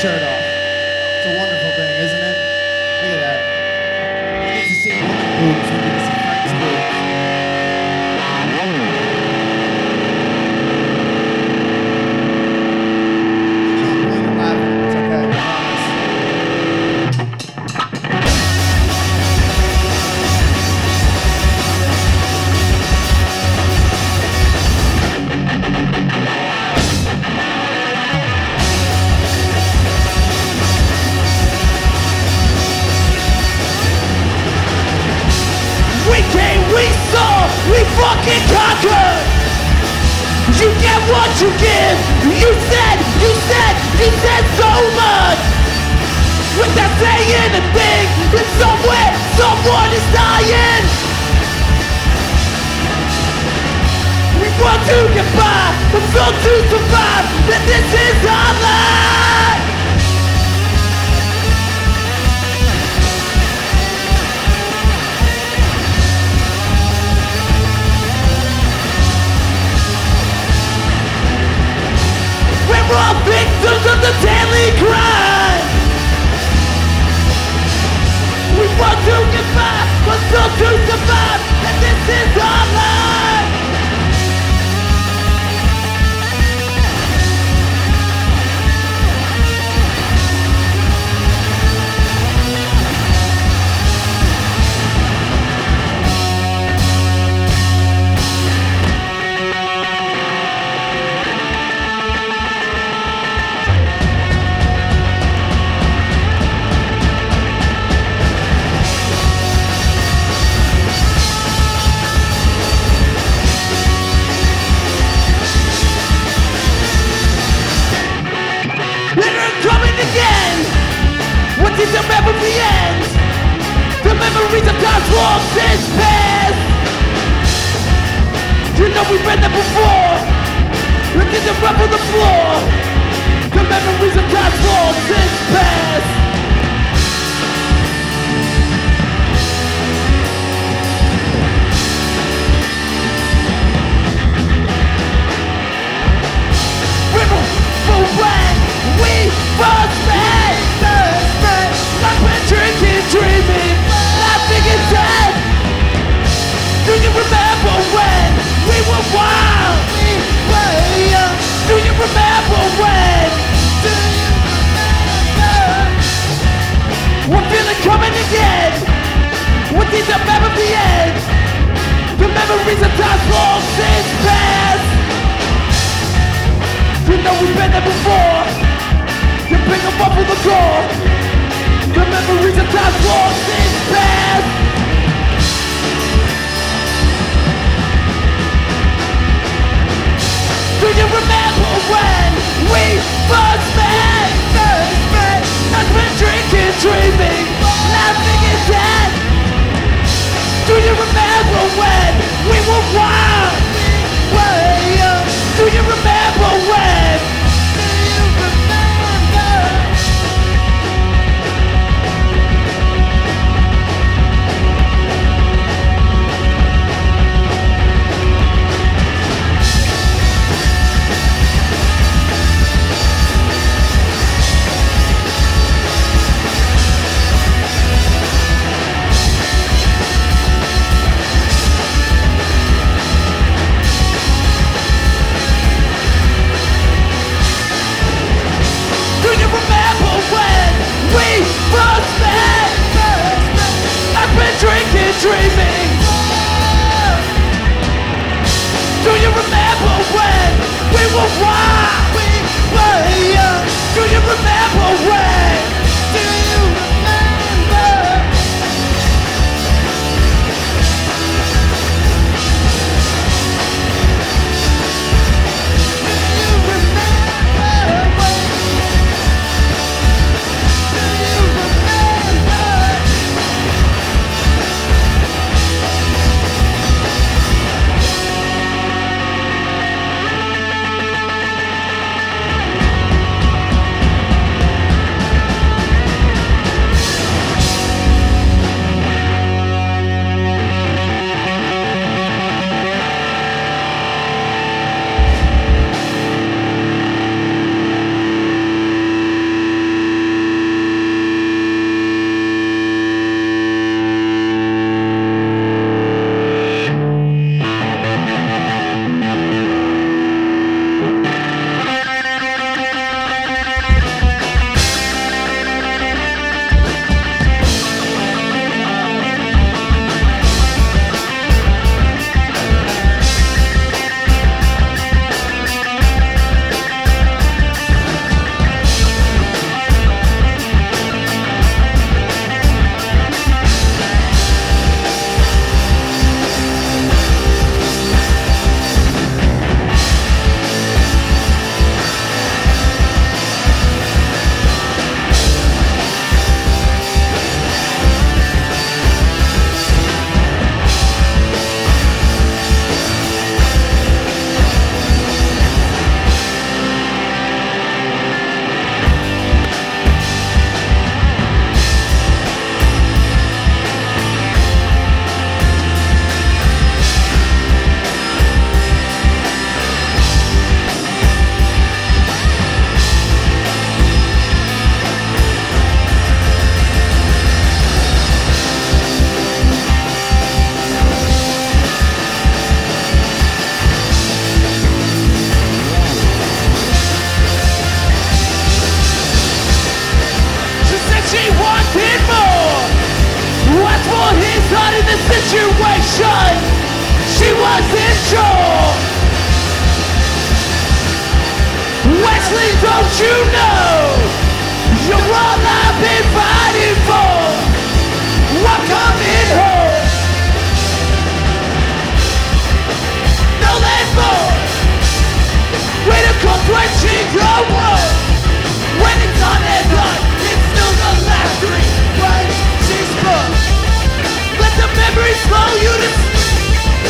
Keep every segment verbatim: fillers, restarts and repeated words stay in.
shirt off. It's a wonderful thing, isn't it? Look at that. We get to see women boobs. We get to see Frank's boobs. Leave it on while you're laughing. It's okay. I promise. We came, we saw, we fucking conquered. You get what you give. You said, you said, you said so much. Without saying a thing, and somewhere, someone is dying. We want to get by, but so to survive, that this is our life. We're all victims of the daily crime. We want to get by, but still to survive, and this is our life. What did the memory end? The memories of times long since past. You know we've been there before. Look at the rub on the floor. The memories of times long since past. Remember when we first met? Like we're drinking, dreaming, laughing and dead. Do you remember when we were wild? We were young. Do you remember when? Do you remember? We're feeling coming again. What these are memory end? The memories of times long since past. You know we've been there before. You pick them up on the door. The memories of times long since past. Do you remember when we first met? First met. As we're drinking, dreaming, laughing and dead. Do you remember when we were wild? We were young. Do you remember when? Do you remember? situation. She wasn't sure. Wesley, don't you know you're all I've been fighting for? I'm coming home. No land more. Way to come quenching your war. When it's on and done, it's still the last three words she spoke. Let the memories flow you to sleep.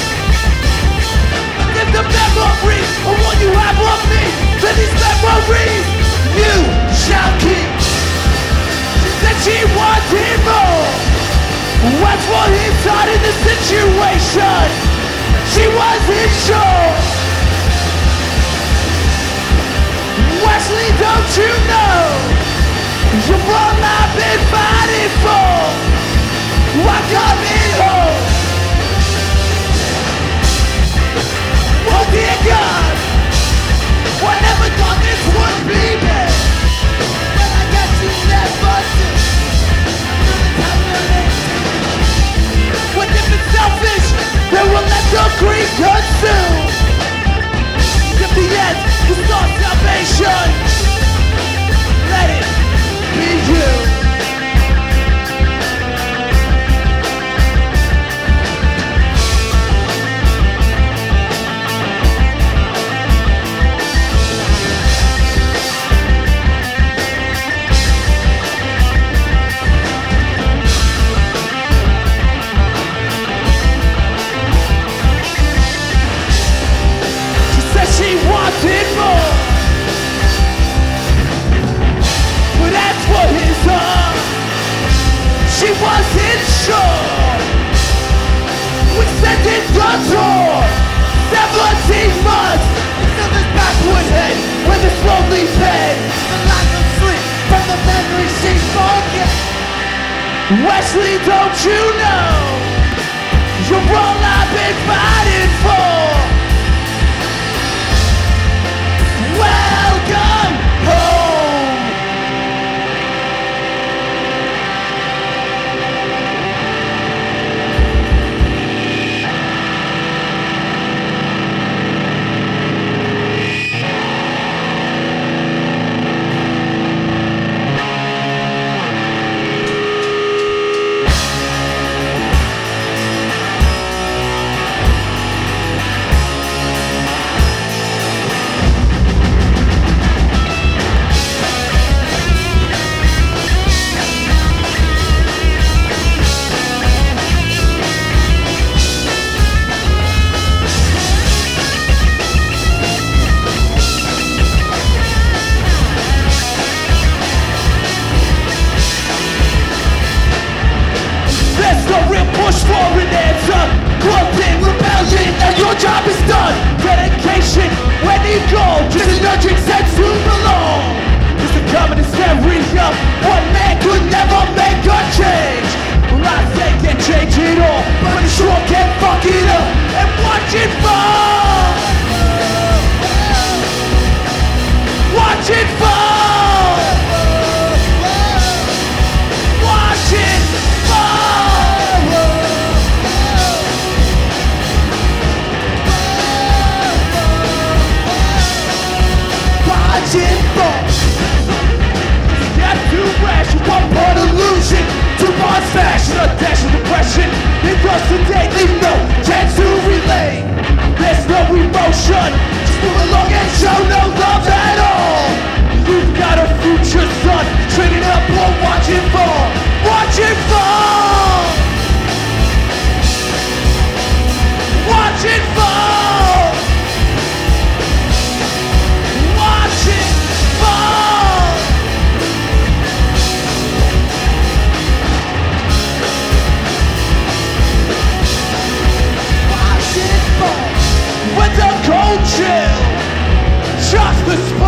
If the memories of what you have of me, then these memories you shall keep. She said she wanted more. What's what he thought in the situation? She wasn't sure. Wesley, don't you know you're all I've been fighting for? I'm coming home. Oh dear God, I never thought this would be me. But I guess you never did. When if it's selfish, then we'll let the greed consume. If the end is not salvation, let it be you. She wanted more, but that's for his heart. She wasn't sure. We sent it the door. Seventeen months until this backward head with a slowly pain. The lack of sleep from the memory she forget. Wesley, don't you know you're all I've been fighting for? Welcome home. For an answer, clothing, rebellion, and your job is done. Dedication, when you go, just an urgent sense to belong. It's the communist area, one man could never make a change. Well, I say can't change it all, but I sure can't fuck it up and watch it fall. Watch it fall. Watch it fall. Got too rash, one part illusion, two parts fashion, a dash of depression. It does today, leave no chance to relate. There's no emotion, just move along and show no love at all. You've got a future son, train it up or watch it fall. Watch it fall. Watch it fall. Watch it fall. Watch it fall. When the cold chill shocks the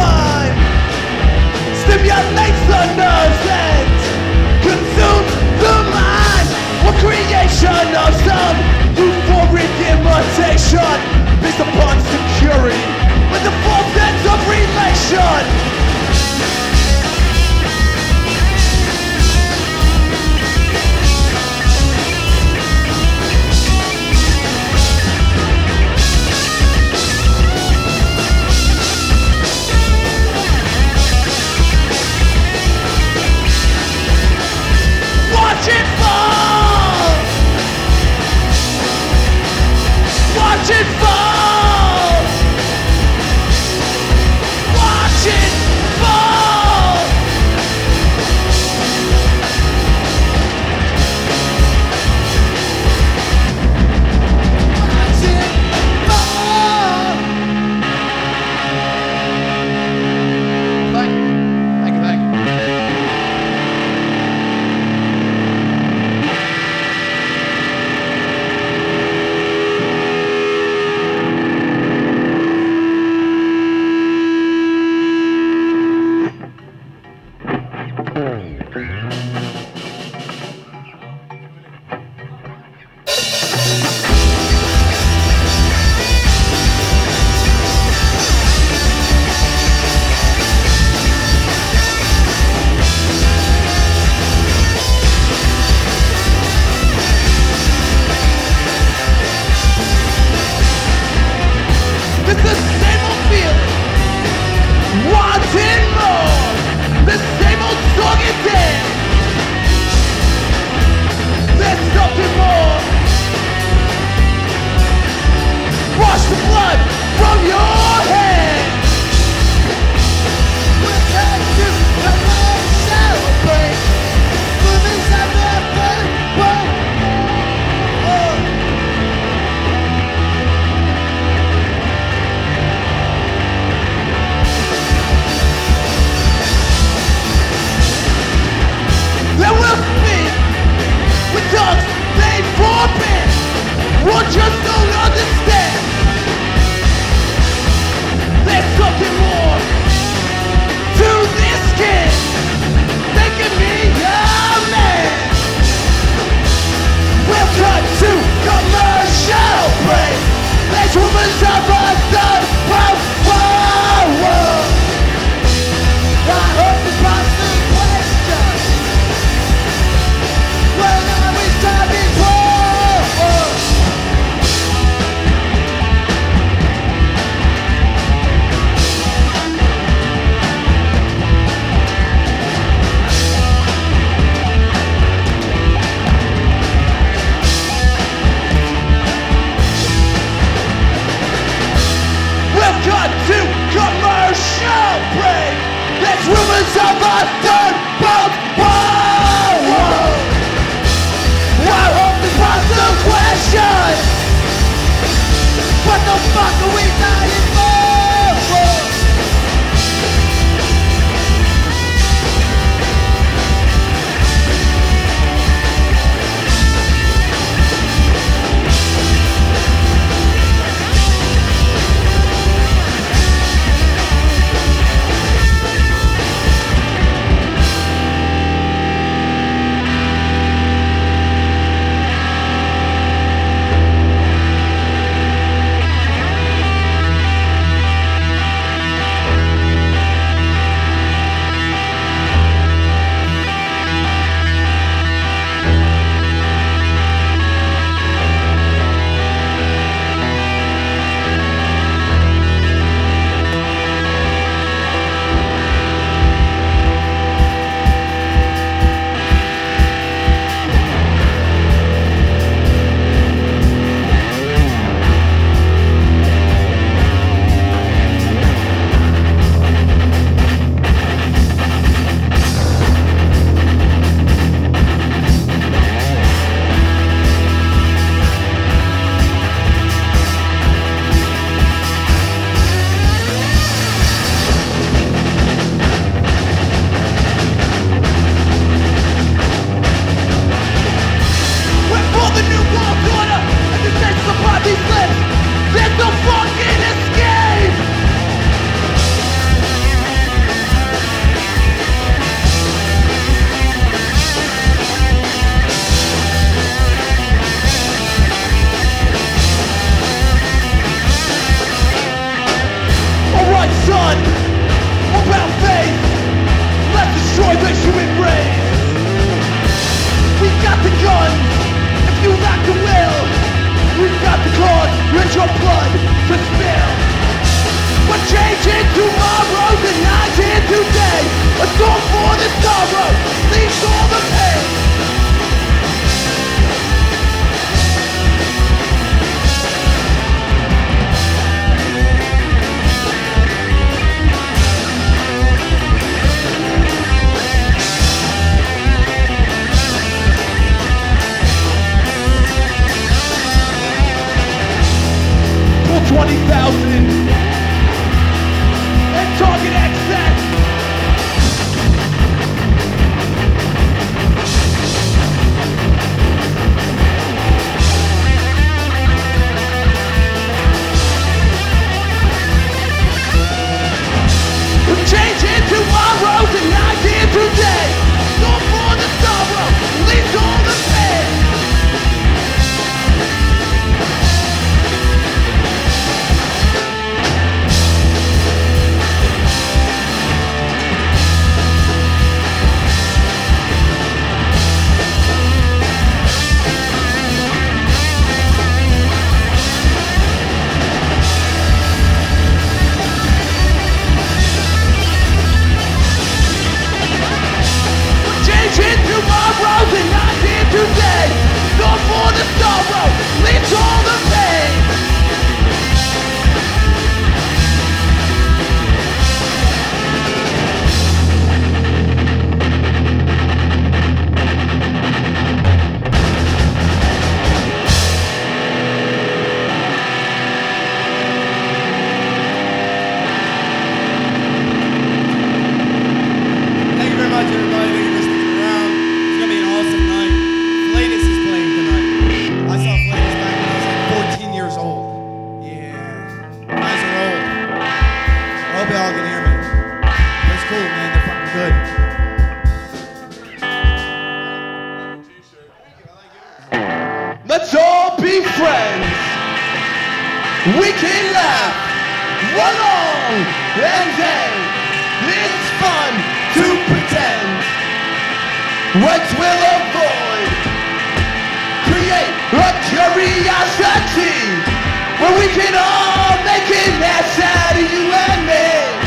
we can laugh along and then it's fun to pretend what we'll avoid. Create a curiosity where we can all make an ass out of you and me.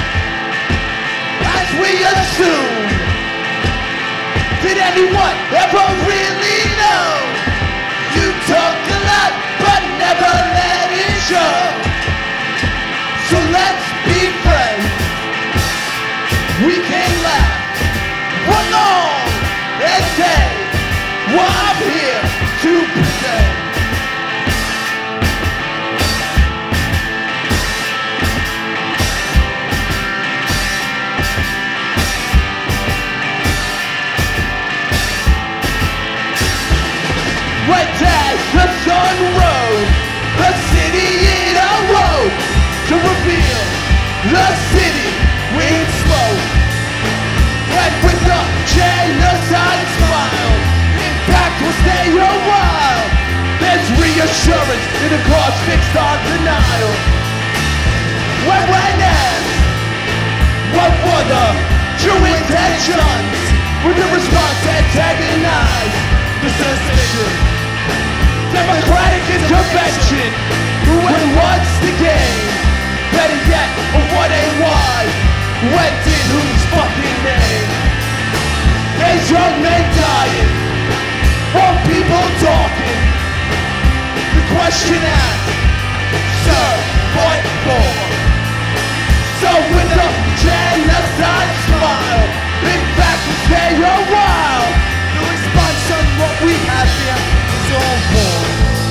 As we assume, did anyone ever really know? You talk a lot, but never let it show. So let's be friends. We can laugh along and say, well, I'm here to pretend. Right as the sun rose, the city it awoke to reveal the city with smoke. And with a genocide smile, impact will stay a while. There's reassurance in a cause fixed on denial. When when asked, what were the true intentions? With the response antagonized the suspicion. Democratic intervention, who and what's the game? Better yet, what and why? When did whose fucking name? There's young men dying, more people talking. The question asked, sir, what for? So with a genocide smile, in fact we stay a while. The response on what we have here is all for.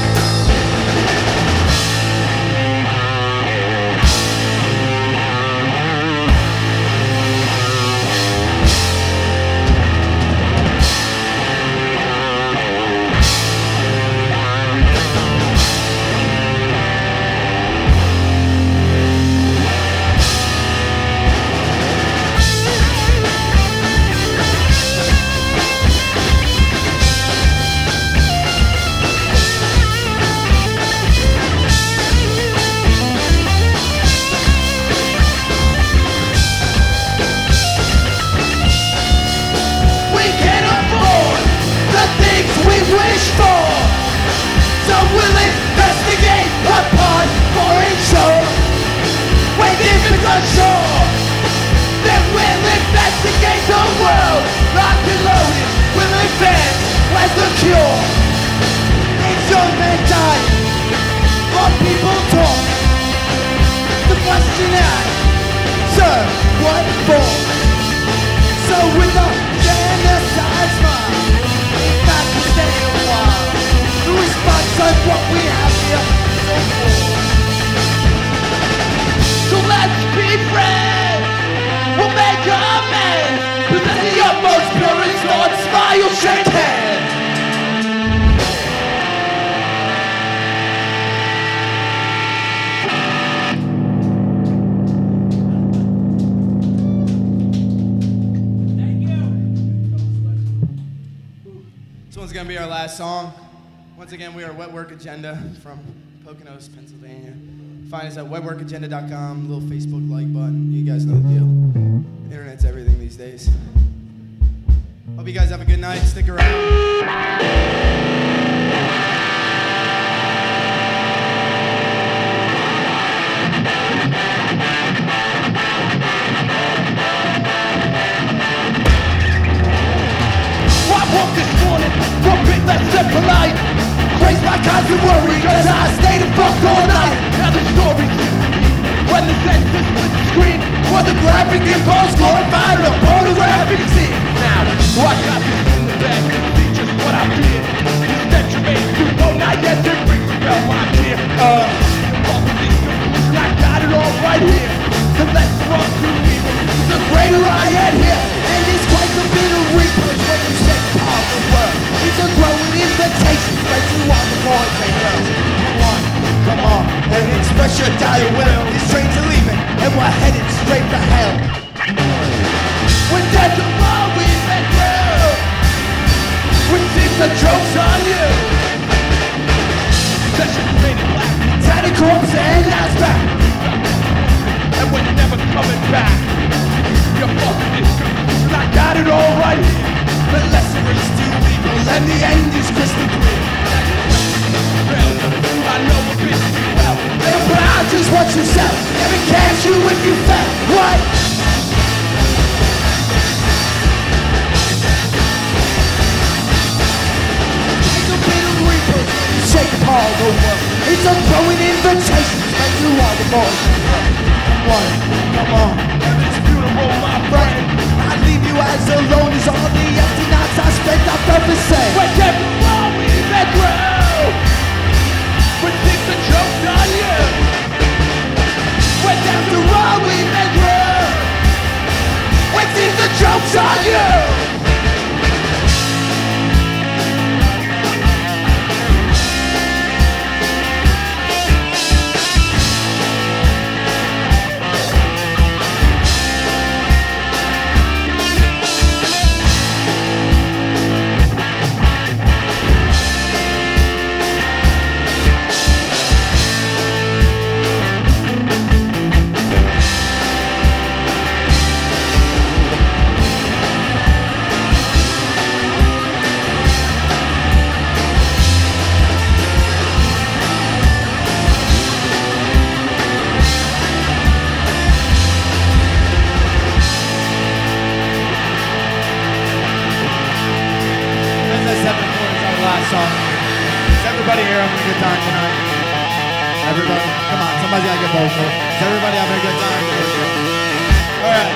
Wish for, so we'll investigate upon foreign shore. When if it's unsure, then we'll investigate the world. Locked and loaded, we'll advance as the cure. It's young men dying, more people talk. The question asked, sir, what for? So with a genocide smile, back to stay a while. The response on what we have here is so full. So let's be friends. We'll make amends. Present the utmost purest thoughts. Smile, shake hands. Going to be our last song. Once again, we are Wet Work Agenda from Poconos, Pennsylvania. Find us at wet work agenda dot com, little Facebook like button. You guys know the deal. Internet's everything these days. Hope you guys have a good night. Stick around. Less than polite. Raise my constant worry, cause I stayed and fucked all night. Now the story's when the senses split the screen, for the graphic impulse glorified a photographic scene. Now, I got this in the bag to see just what I did. Instead you made you know not yet to bring me up my gear. Uh, I got it all right here. The less wrong to me, the greater I am here. And it's quite a bit of replay when you say power of work. It's a growing invitation, spread you on the board, say well. Come on, come on, and express your dire will. These trains are leaving, and we're headed straight for hell. When death of all we've been through, we think the joke's on you. Session faded black, tiny corpse and never coming back. You're fucking this good, 'cause I got it all right here. The lesser is too evil and the end is crystal clear. I know a bitch you well. They're proud just what you sell. Never catch you if you fell. What? It's a bit of reapers. Shake Paul over. It's a throwing invitations. Make you all the boys. Come on, come on. It's beautiful, my friend. I leave you as alone as all the empty nights I spent. I felt the same. When everyone we met through, we think the joke's on you. When after all we met through, we think the joke's on you. Song. Is everybody here having a good time tonight? Everybody? Come on, somebody's gotta get vocal. Is everybody having a good time? Alright.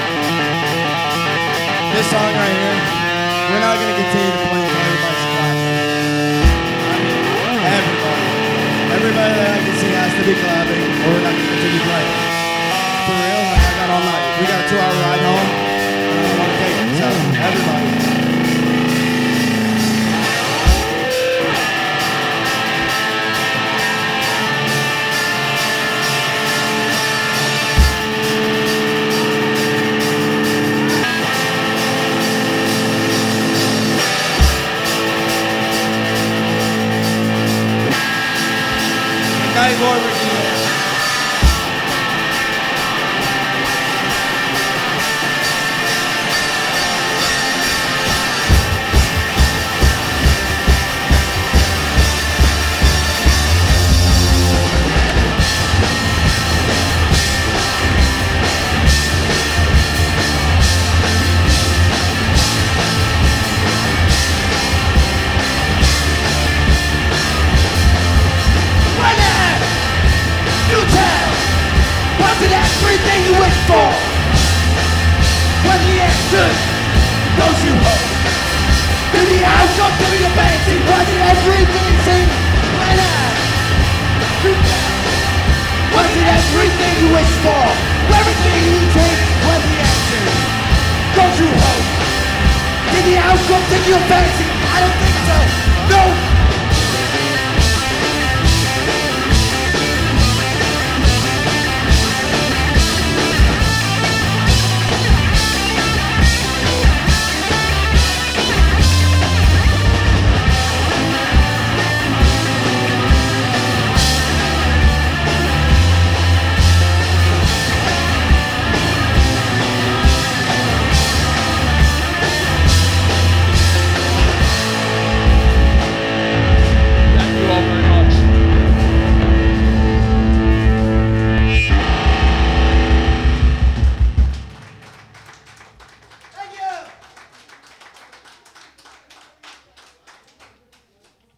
This song right here, we're not gonna continue to play until everybody's clapping. I mean, everybody. Everybody that I can see has to be clapping, or we're not gonna continue playing. For real, like I got all night. We got a two hour ride home, and I don't wanna take it, so everybody. Lord, everything you wish for. When the answer goes you home, to the outcome to your fancy, was it everything it seemed? When I do that, was it everything you wish for? Everything you take when the answer goes you home, did the outcome to your fancy? I don't think so. No.